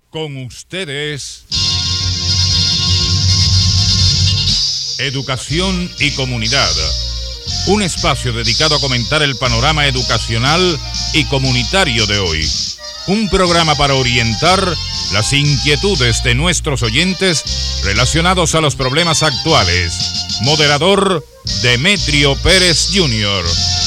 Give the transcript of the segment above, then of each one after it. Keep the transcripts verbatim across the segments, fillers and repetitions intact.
Con ustedes, Educación y Comunidad, un espacio dedicado a comentar el panorama educacional y comunitario de hoy. Un programa para orientar las inquietudes de nuestros oyentes relacionados a los problemas actuales. Moderador, Demetrio Pérez junior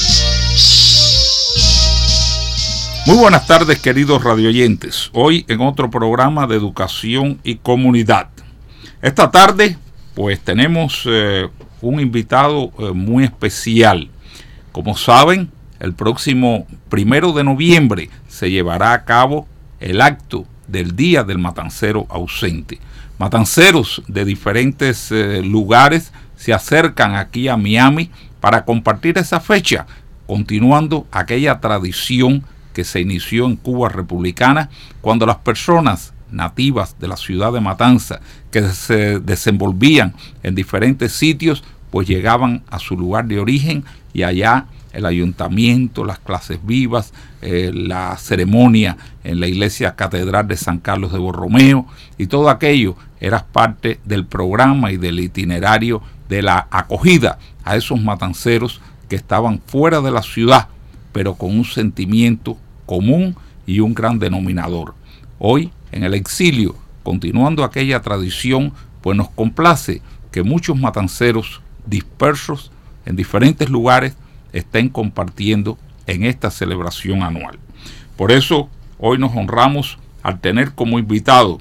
Muy buenas tardes, queridos radioyentes. Hoy en otro programa de Educación y Comunidad. Esta tarde, pues tenemos eh, un invitado eh, muy especial. Como saben, el próximo primero de noviembre se llevará a cabo el acto del Día del Matancero Ausente. Matanceros de diferentes eh, lugares se acercan aquí a Miami para compartir esa fecha, continuando aquella tradición que se inició en Cuba republicana, cuando las personas nativas de la ciudad de Matanzas, que se desenvolvían en diferentes sitios, pues llegaban a su lugar de origen y allá el ayuntamiento, las clases vivas, eh, la ceremonia en la iglesia catedral de San Carlos de Borromeo, y todo aquello era parte del programa y del itinerario de la acogida a esos matanceros que estaban fuera de la ciudad, pero con un sentimiento común y un gran denominador. Hoy, en el exilio, continuando aquella tradición, pues nos complace que muchos matanceros dispersos en diferentes lugares estén compartiendo en esta celebración anual. Por eso, hoy nos honramos al tener como invitado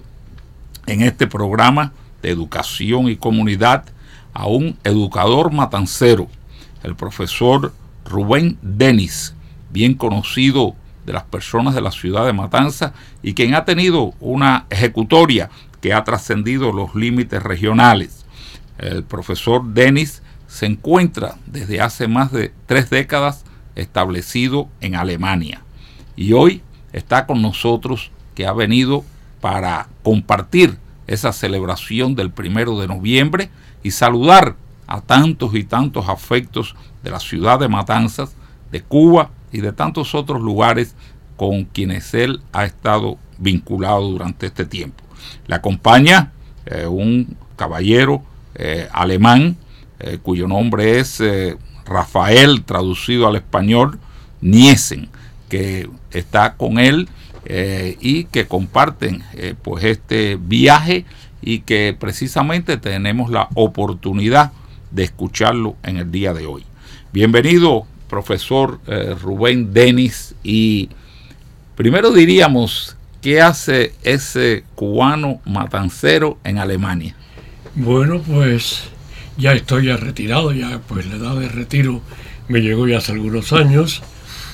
en este programa de Educación y Comunidad a un educador matancero, el profesor Rubén Denis, bien conocido de las personas de la ciudad de Matanzas y quien ha tenido una ejecutoria que ha trascendido los límites regionales. El profesor Denis se encuentra desde hace más de tres décadas establecido en Alemania y hoy está con nosotros, que ha venido para compartir esa celebración del primero de noviembre y saludar a tantos y tantos afectos de la ciudad de Matanzas, de Cuba y de tantos otros lugares con quienes él ha estado vinculado durante este tiempo. Le acompaña eh, un caballero eh, alemán eh, cuyo nombre es eh, Rafael, traducido al español, Niesen, que está con él eh, y que comparten eh, pues este viaje y que precisamente tenemos la oportunidad de escucharlo en el día de hoy. Bienvenido, profesor eh, Rubén Denis, y primero diríamos, ¿qué hace ese cubano matancero en Alemania? Bueno, pues ya estoy ya retirado, ya pues la edad de retiro me llegó ya hace algunos años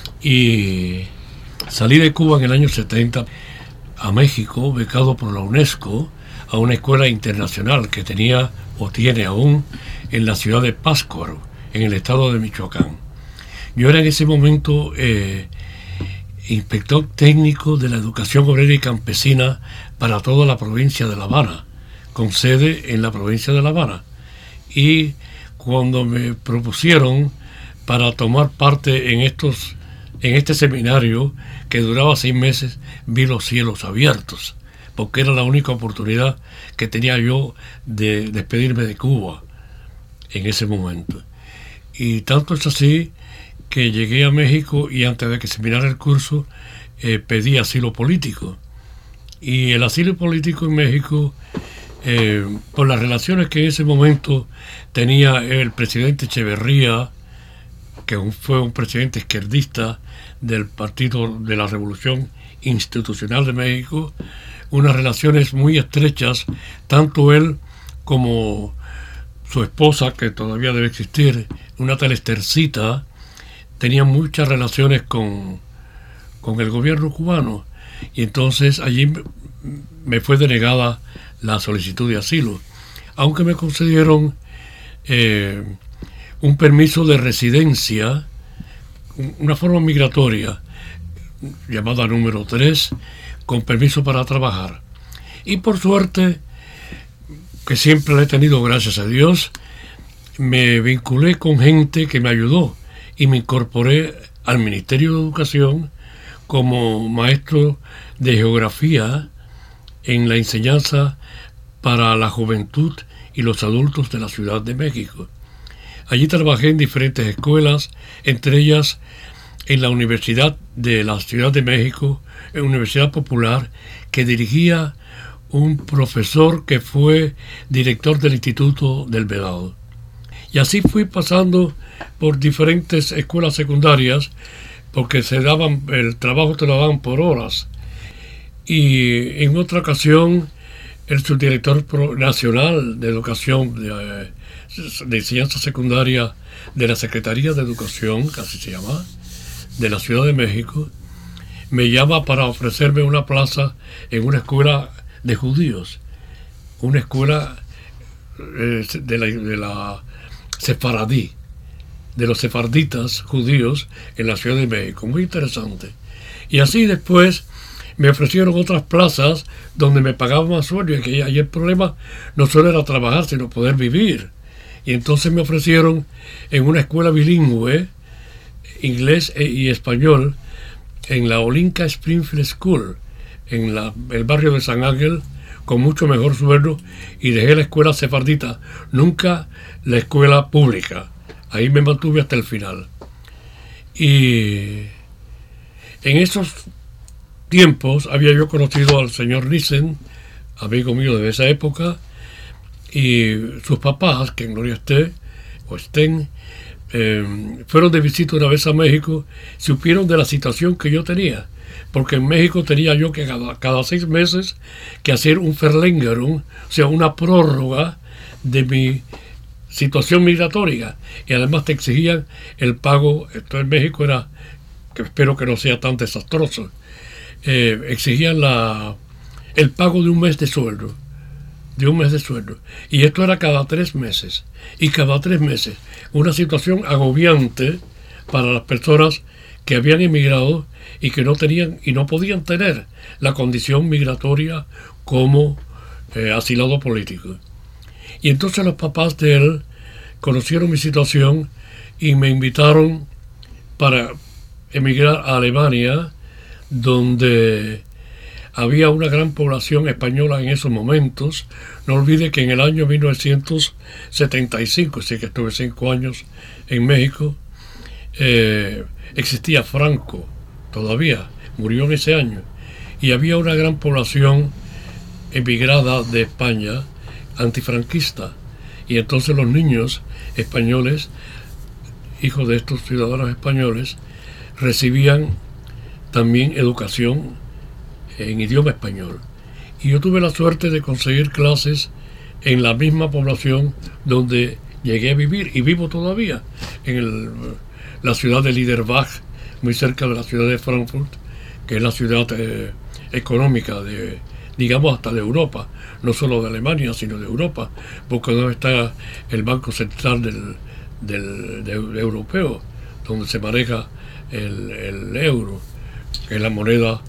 y salí de Cuba en el año setenta a México, becado por la UNESCO a una escuela internacional que tenía o tiene aún en la ciudad de Pátzcuaro, en el estado de Michoacán. Yo era en ese momento eh, inspector técnico de la educación obrera y campesina para toda la provincia de La Habana, con sede en la provincia de La Habana. Y cuando me propusieron para tomar parte en estos, en este seminario que duraba seis meses, vi los cielos abiertos, porque era la única oportunidad que tenía yo de despedirme de Cuba en ese momento. Y tanto es así que llegué a México y antes de que se terminara el curso eh, pedí asilo político. Y el asilo político en México, eh, por las relaciones que en ese momento tenía el presidente Echeverría, que fue un presidente izquierdista del Partido de la Revolución Institucional de México, unas relaciones muy estrechas, tanto él como su esposa, que todavía debe existir, una tal Estercita, tenían muchas relaciones con, con el gobierno cubano, y entonces allí me fue denegada la solicitud de asilo, aunque me concedieron eh, un permiso de residencia, una forma migratoria llamada número tres, con permiso para trabajar. Y por suerte, que siempre la he tenido, gracias a Dios, me vinculé con gente que me ayudó y me incorporé al Ministerio de Educación como maestro de geografía en la enseñanza para la juventud y los adultos de la Ciudad de México. Allí trabajé en diferentes escuelas, entre ellas en la Universidad de la Ciudad de México, en Universidad Popular, que dirigía un profesor que fue director del Instituto del Vedado. Y así fui pasando por diferentes escuelas secundarias, porque se daban, el trabajo te lo daban por horas. Y en otra ocasión, el subdirector nacional de Educación, de, de Enseñanza Secundaria de la Secretaría de Educación, que así se llama, de la Ciudad de México, me llama para ofrecerme una plaza en una escuela de judíos, una escuela eh, de la, de la sefaradí, de los sefarditas judíos en la Ciudad de México, muy interesante. Y así después me ofrecieron otras plazas donde me pagaban más sueldo, y que ahí el problema no solo era trabajar, sino poder vivir. Y entonces me ofrecieron en una escuela bilingüe, inglés y español, en la Olinka Springfield School, en la, el barrio de San Ángel, con mucho mejor sueldo, y dejé la escuela sefardita, nunca la escuela pública. Ahí me mantuve hasta el final. Y en esos tiempos había yo conocido al señor Nissen, amigo mío de esa época, y sus papás, que en gloria esté, o estén, eh, fueron de visita una vez a México, supieron de la situación que yo tenía, porque en México tenía yo que cada, cada seis meses que hacer un Verlängerung, o sea, una prórroga de mi situación migratoria, y además te exigían el pago. Esto en México era, que espero que no sea tan desastroso, eh, exigían la, el pago de un mes de sueldo, de un mes de sueldo, y esto era cada tres meses, y cada tres meses, una situación agobiante para las personas que habían emigrado y que no tenían y no podían tener la condición migratoria como eh, asilado político. Y entonces los papás de él conocieron mi situación y me invitaron para emigrar a Alemania, donde había una gran población española en esos momentos. No olvide que en el año mil novecientos setenta y cinco, así que estuve cinco años en México, eh, existía Franco todavía, murió en ese año, y había una gran población emigrada de España, antifranquista, y entonces los niños españoles, hijos de estos ciudadanos españoles, recibían también educación en idioma español. Y yo tuve la suerte de conseguir clases en la misma población donde llegué a vivir, y vivo todavía, en el, la ciudad de Liederbach, muy cerca de la ciudad de Frankfurt, que es la ciudad eh, económica de, digamos, hasta de Europa, no solo de Alemania, sino de Europa, porque donde está el Banco Central del, del de, de europeo, donde se maneja el, el euro, que es la moneda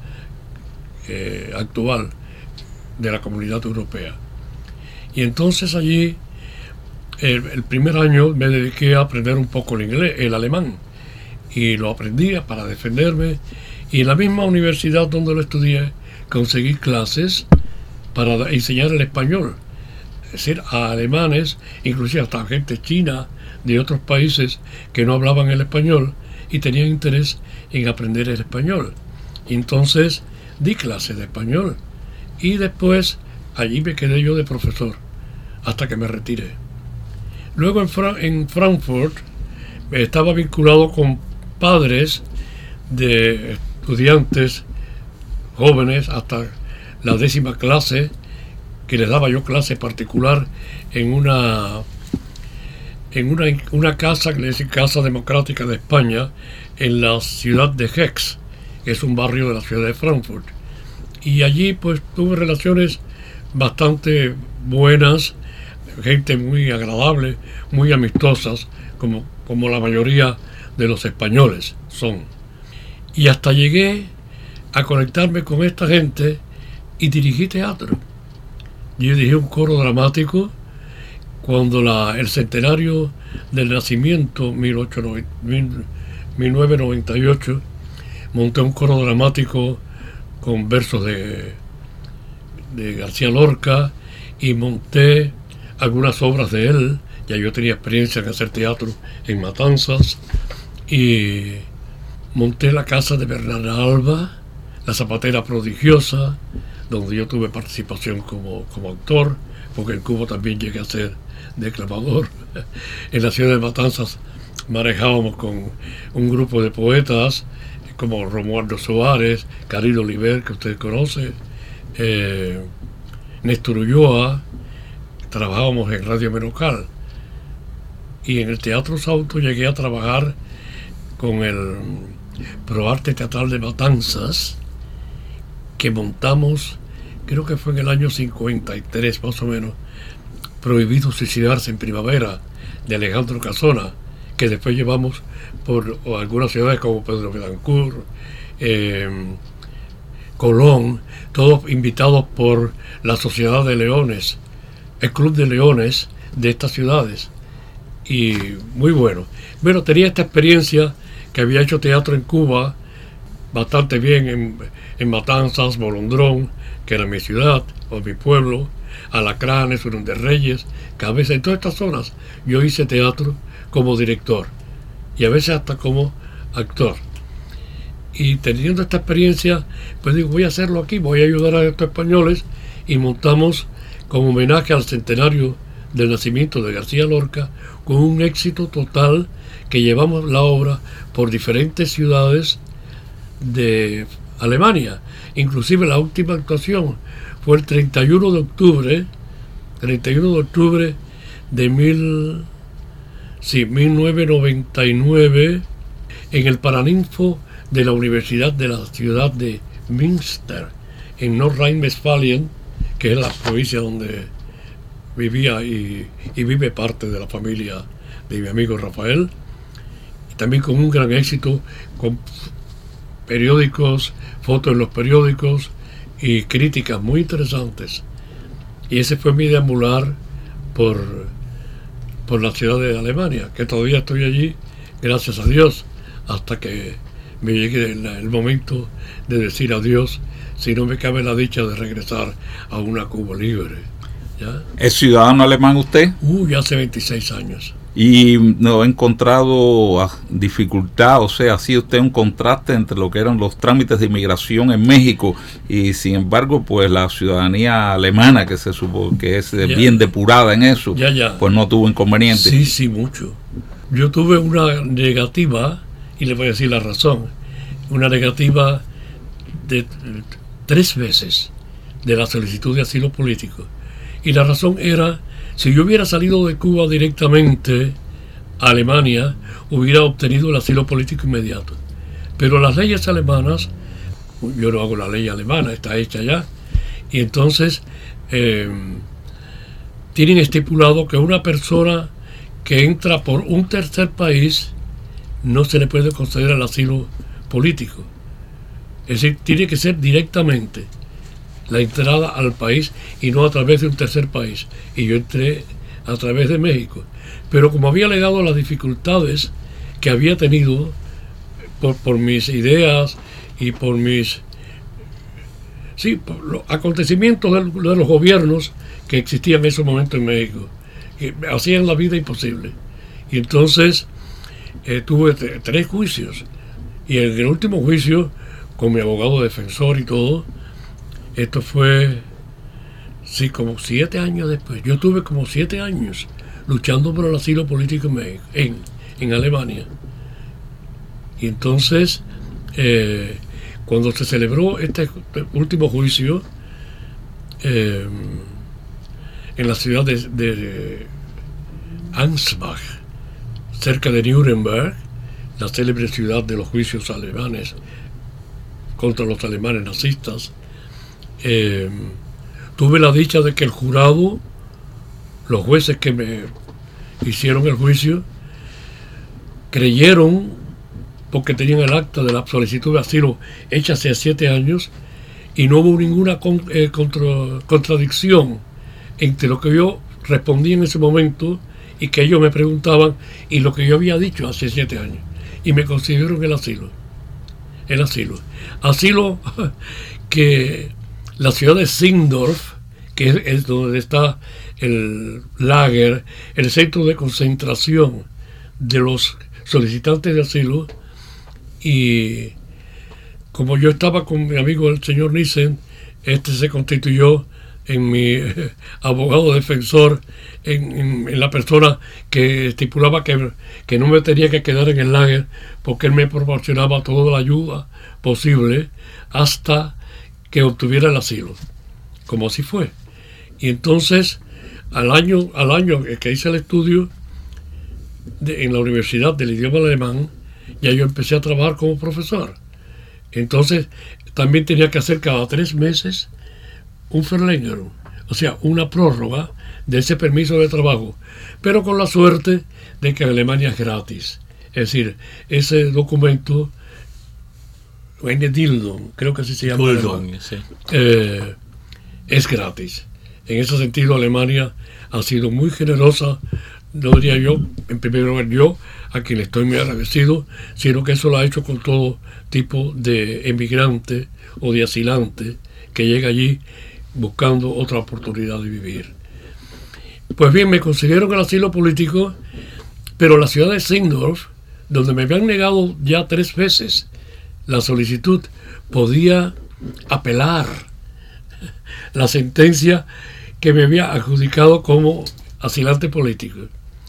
eh, actual de la Comunidad Europea. Y entonces allí, el, el primer año me dediqué a aprender un poco el inglés, el alemán, y lo aprendía para defenderme, y en la misma universidad donde lo estudié conseguí clases para enseñar el español, es decir, a alemanes, inclusive hasta gente china de otros países que no hablaban el español y tenían interés en aprender el español. Y entonces di clases de español, y después allí me quedé yo de profesor hasta que me retiré. Luego en, Fra en Frankfurt estaba vinculado con padres de estudiantes jóvenes hasta la décima clase, que les daba yo clase particular en una en una, una casa que le dicen Casa Democrática de España, en la ciudad de Hex, que es un barrio de la ciudad de Frankfurt. Y allí pues tuve relaciones bastante buenas, gente muy agradable, muy amistosas, como, como la mayoría de los españoles son. Y hasta llegué a conectarme con esta gente y dirigí teatro. Yo dirigí un coro dramático cuando la, el centenario del nacimiento, mil novecientos noventa y ocho, monté un coro dramático con versos de de García Lorca y monté algunas obras de él. Ya yo tenía experiencia en hacer teatro en Matanzas y monté la casa de Bernarda Alba, La Zapatera Prodigiosa, donde yo tuve participación como, como actor, porque en Cuba también llegué a ser declamador. En la ciudad de Matanzas manejábamos con un grupo de poetas como Romualdo Soares, Carilo Oliver, que usted conoce, eh, Néstor Ulloa. Trabajábamos en Radio Menocal. Y en el Teatro Sauto llegué a trabajar con el Proarte Teatral de Matanzas, que montamos, creo que fue en el año cincuenta y tres más o menos, Prohibido Suicidarse en Primavera, de Alejandro Casona, que después llevamos por algunas ciudades como Pedro Betancourt, eh, Colón, todos invitados por la Sociedad de Leones, el Club de Leones de estas ciudades. Y muy bueno. Bueno, tenía esta experiencia que había hecho teatro en Cuba bastante bien en, en Matanzas, Bolondrón, que era mi ciudad o mi pueblo, Alacranes, Unión de Reyes, Cabeza, en todas estas zonas yo hice teatro como director y a veces hasta como actor. Y teniendo esta experiencia, pues digo, voy a hacerlo aquí, voy a ayudar a estos españoles, y montamos como homenaje al centenario del nacimiento de García Lorca, con un éxito total, que llevamos la obra por diferentes ciudades de Alemania. Inclusive la última actuación fue el treinta y uno de octubre, treinta y uno de octubre de mil, sí, mil novecientos noventa y nueve, en el Paraninfo de la Universidad de la ciudad de Münster, en Nordrhein-Westfalen, que es la provincia donde vivía y, y vive parte de la familia de mi amigo Rafael, y también con un gran éxito, con periódicos, fotos en los periódicos y críticas muy interesantes. Y ese fue mi deambular por, por la ciudad de Alemania, que todavía estoy allí, gracias a Dios, hasta que me llegue el, el momento de decir adiós, si no me cabe la dicha de regresar a una Cuba libre. ¿Ya? ¿Es ciudadano alemán usted? Uy, hace veintiséis años. Y no ha encontrado dificultad, o sea, ha sido usted un contraste entre lo que eran los trámites de inmigración en México y sin embargo, pues la ciudadanía alemana, que se supo que es ya, bien depurada en eso, ya, ya. pues no tuvo inconveniente. Sí, sí, mucho. Yo tuve una negativa, y le voy a decir la razón, una negativa de tres veces de la solicitud de asilo político. Y la razón era, si yo hubiera salido de Cuba directamente a Alemania, hubiera obtenido el asilo político inmediato. Pero las leyes alemanas, yo no hago la ley alemana, está hecha ya, y entonces eh, tienen estipulado que una persona que entra por un tercer país no se le puede conceder el asilo político. Es decir, tiene que ser directamente la entrada al país y no a través de un tercer país. Y yo entré a través de México. Pero como había alegado las dificultades que había tenido por, por mis ideas y por mis sí, por los acontecimientos de, de los gobiernos que existían en ese momento en México, que hacían la vida imposible. Y entonces eh, tuve t- tres juicios. Y en el último juicio, con mi abogado defensor y todo, esto fue, sí, como siete años después. Yo tuve como siete años luchando por el asilo político en México, en, en Alemania. Y entonces, eh, cuando se celebró este último juicio, eh, en la ciudad de, de Ansbach, cerca de Nuremberg, la célebre ciudad de los juicios alemanes contra los alemanes nazistas, eh, tuve la dicha de que el jurado, los jueces que me hicieron el juicio, creyeron, porque tenían el acta de la solicitud de asilo hecha hace siete años, y no hubo ninguna con, eh, contra, contradicción entre lo que yo respondí en ese momento y que ellos me preguntaban y lo que yo había dicho hace siete años, y me concedieron el asilo. El asilo. Asilo que la ciudad de Sindorf, que es, es donde está el lager, el centro de concentración de los solicitantes de asilo, y como yo estaba con mi amigo el señor Nissen, este se constituyó en mi eh, abogado defensor, en, en, en la persona que estipulaba que, que no me tenía que quedar en el lager, porque él me proporcionaba toda la ayuda posible hasta que obtuviera el asilo, como así fue. Y entonces, al año, al año que hice el estudio de, en la Universidad del Idioma Alemán, ya yo empecé a trabajar como profesor. Entonces, también tenía que hacer cada tres meses un Verlängerung, o sea, una prórroga de ese permiso de trabajo, pero con la suerte de que en Alemania es gratis. Es decir, ese documento, Dildung, creo que así se llama, Dildung, sí. eh, es gratis. En ese sentido, Alemania ha sido muy generosa, no diría yo, en primer lugar yo, a quien le estoy muy agradecido, sino que eso lo ha hecho con todo tipo de emigrante o de asilante que llega allí buscando otra oportunidad de vivir. Pues bien, me consiguieron el asilo político, pero la ciudad de Sindorf, donde me habían negado ya tres veces la solicitud, podía apelar la sentencia que me había adjudicado como asilante político.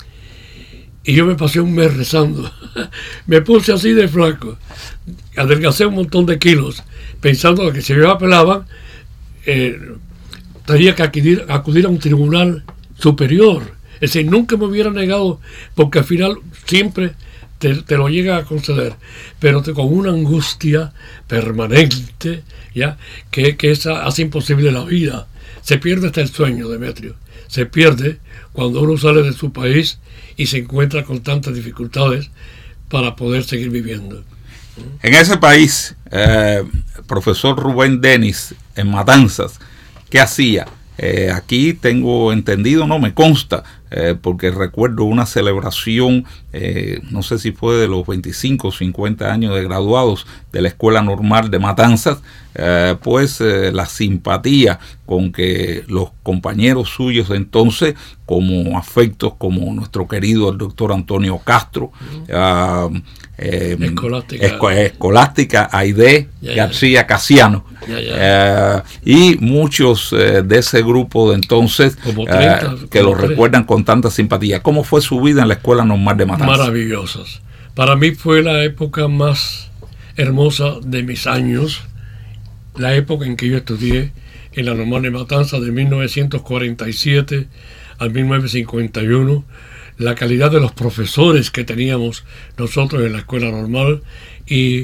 Y yo me pasé un mes rezando. Me puse así de flaco. Adelgacé un montón de kilos, pensando que si me apelaban, eh, tenía que acudir, acudir a un tribunal superior. Es decir, nunca me hubiera negado, porque al final siempre te, te lo llega a conceder, pero te, con una angustia permanente, ya que, que esa hace imposible la vida. Se pierde hasta el sueño, Demetrio. Se pierde cuando uno sale de su país y se encuentra con tantas dificultades para poder seguir viviendo. En ese país, eh, profesor Rubén Denis, en Matanzas, ¿qué hacía? Eh, aquí tengo entendido, no me consta, eh, porque recuerdo una celebración, eh, no sé si fue de los veinticinco o cincuenta años de graduados de la Escuela Normal de Matanzas, eh, pues eh, la simpatía con que los compañeros suyos de entonces, como afectos como nuestro querido el doctor Antonio Castro, uh, eh, Escolástica, Esco, Escolástica Aide ya, García Casiano, ya, ya. Eh, y muchos eh, de ese grupo de entonces como treinta, eh, que lo recuerdan con tanta simpatía. ¿Cómo fue su vida en la Escuela Normal de Matanzas? Maravillosas. Para mí fue la época más hermosa de mis años, la época en que yo estudié en la Normal de Matanzas de mil novecientos cuarenta y siete al mil novecientos cincuenta y uno. La calidad de los profesores que teníamos nosotros en la Escuela Normal y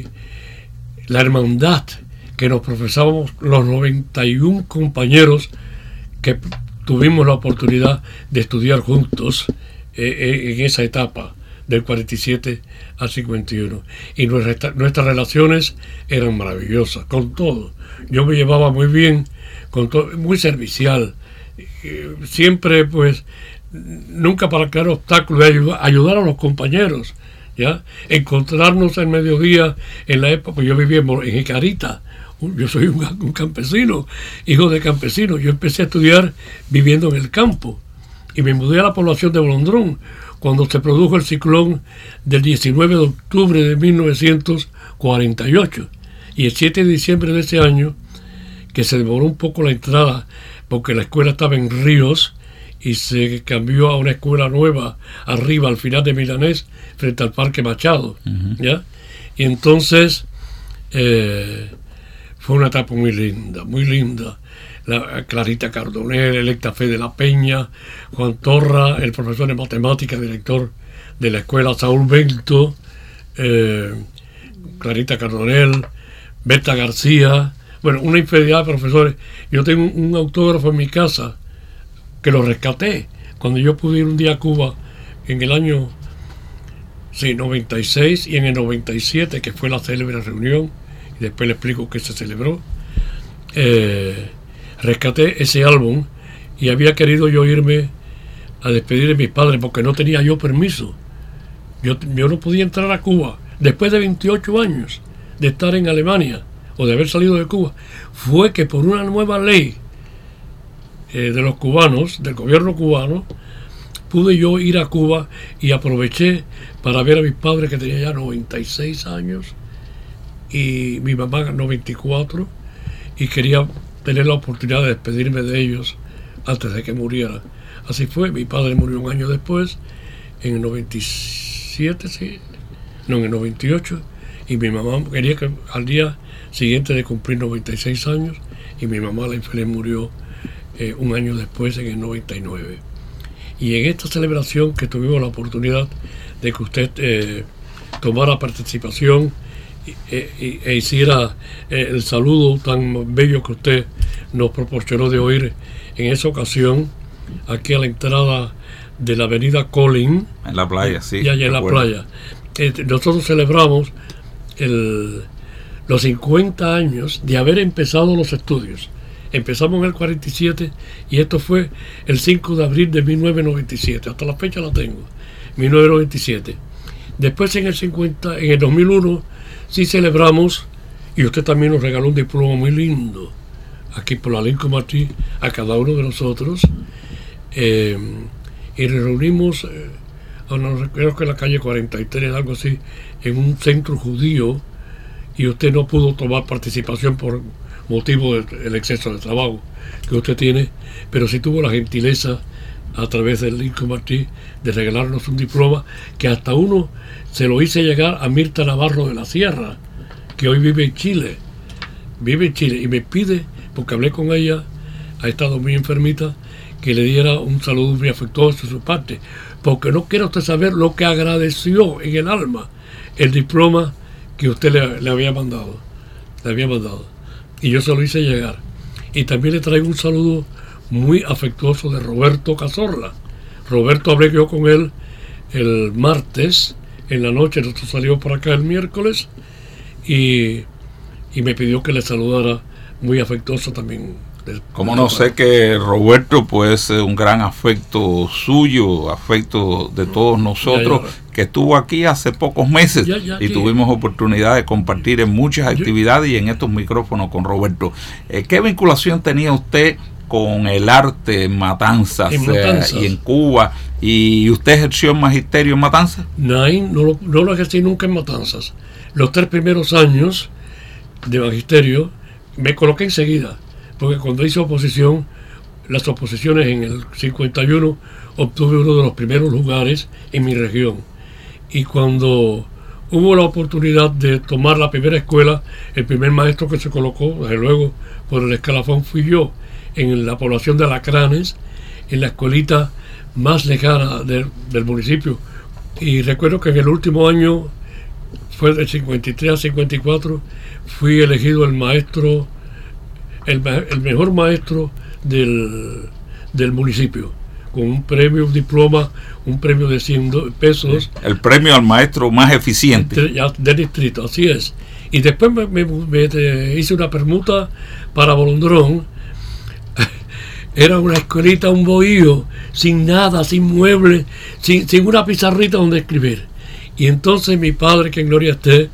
la hermandad que nos profesábamos los noventa y uno compañeros que tuvimos la oportunidad de estudiar juntos eh, en esa etapa del cuarenta y siete al cincuenta y uno. Y nuestra, nuestras relaciones eran maravillosas, con todo. Yo me llevaba muy bien, con todo, muy servicial. Eh, siempre, pues, nunca para crear obstáculos, ayudar, ayudar a los compañeros, ¿ya? Encontrarnos el mediodía en la época, yo vivía en, en Jicarita. Yo soy un, un campesino, hijo de campesino. Yo empecé a estudiar viviendo en el campo y me mudé a la población de Bolondrón cuando se produjo el ciclón del diecinueve de octubre de mil novecientos cuarenta y ocho. Y el siete de diciembre de ese año, que se demoró un poco la entrada porque la escuela estaba en Ríos y se cambió a una escuela nueva arriba al final de Milanés frente al Parque Machado, uh-huh. ¿ya? Y entonces eh, fue una etapa muy linda, muy linda. La Clarita Cardonel, Electa Fe de la Peña, Juan Torra, el profesor de matemáticas, director de la escuela Saúl Bento, eh, Clarita Cardonel, Berta García, bueno, una infinidad de profesores. Yo tengo un, un autógrafo en mi casa que lo rescaté cuando yo pude ir un día a Cuba en el año sí, noventa y seis y en el noventa y siete, que fue la célebre reunión, y después le explico qué se celebró. Eh, rescaté ese álbum y había querido yo irme a despedir de mis padres porque no tenía yo permiso. Yo, yo no podía entrar a Cuba después de veintiocho años de estar en Alemania o de haber salido de Cuba, fue que por una nueva ley eh, de los cubanos, del gobierno cubano, pude yo ir a Cuba y aproveché para ver a mis padres, que tenían ya noventa y seis años y mi mamá noventa y cuatro, y quería tener la oportunidad de despedirme de ellos antes de que murieran. Así fue. Mi padre murió un año después, en el noventa y siete, sí, no, en el noventa y ocho, y mi mamá quería que al día siguiente de cumplir noventa y seis años, y mi mamá, la infeliz, murió eh, un año después, en el noventa y nueve. Y en esta celebración que tuvimos la oportunidad de que usted eh, tomara participación e, e, e hiciera eh, el saludo tan bello que usted nos proporcionó de oír en esa ocasión, aquí a la entrada de la avenida Colin, en la playa, sí, y allá en la playa. Eh, nosotros celebramos el, los cincuenta años de haber empezado los estudios. Empezamos en el cuarenta y siete y esto fue el cinco de abril de mil novecientos noventa y siete. Hasta la fecha la tengo, mil novecientos noventa y siete. Después en el cincuenta, en el dos mil uno sí celebramos, y usted también nos regaló un diploma muy lindo aquí por la Lincoln Martí a cada uno de nosotros, eh, y reunimos, eh, no, creo que en la calle cuarenta y tres, algo así, en un centro judío, y usted no pudo tomar participación por motivo del exceso de trabajo que usted tiene, pero sí tuvo la gentileza a través del Lincoln Martí de regalarnos un diploma que hasta uno se lo hice llegar a Mirta Navarro de la Sierra, que hoy vive en Chile, vive en Chile, y me pide, porque hablé con ella, ha estado muy enfermita, que le diera un saludo muy afectuoso de su parte, porque no quiere usted saber lo que agradeció en el alma el diploma que usted le, le había mandado, le había mandado. Y yo se lo hice llegar. Y también le traigo un saludo muy afectuoso de Roberto Cazorla. Roberto, hablé yo con él el martes en la noche, nosotros salimos por acá el miércoles, y, y me pidió que le saludara muy afectuoso también. Como no sé que Roberto, pues un gran afecto suyo, afecto de todos nosotros, ya, ya. que estuvo aquí hace pocos meses ya, ya, y tuvimos oportunidad de compartir en muchas actividades y en estos micrófonos con Roberto. Eh, ¿Qué vinculación tenía usted con el arte en Matanzas, en Matanzas. Eh, y en Cuba? ¿Y usted ejerció el magisterio en Matanzas? No, no lo, no lo ejercí nunca en Matanzas. Los tres primeros años de magisterio me coloqué enseguida, porque cuando hice oposición, las oposiciones en el cincuenta y uno, obtuve uno de los primeros lugares en mi región. Y cuando hubo la oportunidad de tomar la primera escuela, el primer maestro que se colocó, desde luego, por el escalafón fui yo, en la población de Alacranes, en la escuelita más lejana de, del municipio. Y recuerdo que en el último año, fue del cincuenta y tres al cincuenta y cuatro, fui elegido el maestro, el, el mejor maestro del, del municipio, con un premio, un diploma, un premio de cien pesos. El premio al maestro más eficiente. De, del distrito, así es. Y después me, me, me hice una permuta para Bolondrón. Era una escuelita, un bohío, sin nada, sin muebles, sin, sin una pizarrita donde escribir. Y entonces mi padre, que en gloria esté,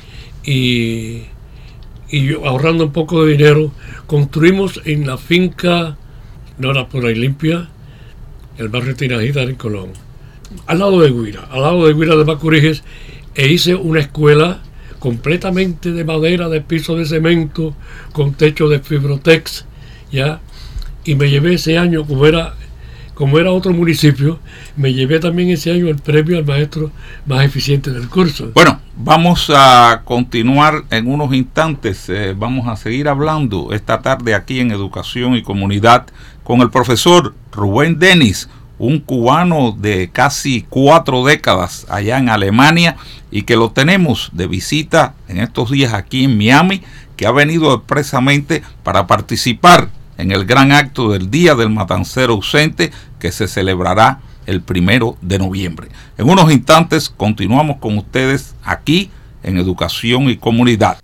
y, y yo, ahorrando un poco de dinero, construimos en la finca, no era por ahí limpia, el barrio Tinajita en Colón, al lado de Guira, al lado de Guira de Macuriges, e hice una escuela completamente de madera, de piso de cemento, con techo de fibrotex, ya, y me llevé ese año, como era, como era otro municipio, me llevé también ese año el premio al maestro más eficiente del curso. Bueno, vamos a continuar en unos instantes, eh, vamos a seguir hablando esta tarde aquí en Educación y Comunidad con el profesor Rubén Denis, un cubano de casi cuatro décadas allá en Alemania y que lo tenemos de visita en estos días aquí en Miami, que ha venido expresamente para participar en el gran acto del Día del Matancero Ausente que se celebrará el primero de noviembre. En unos instantes continuamos con ustedes aquí en Educación y Comunidad.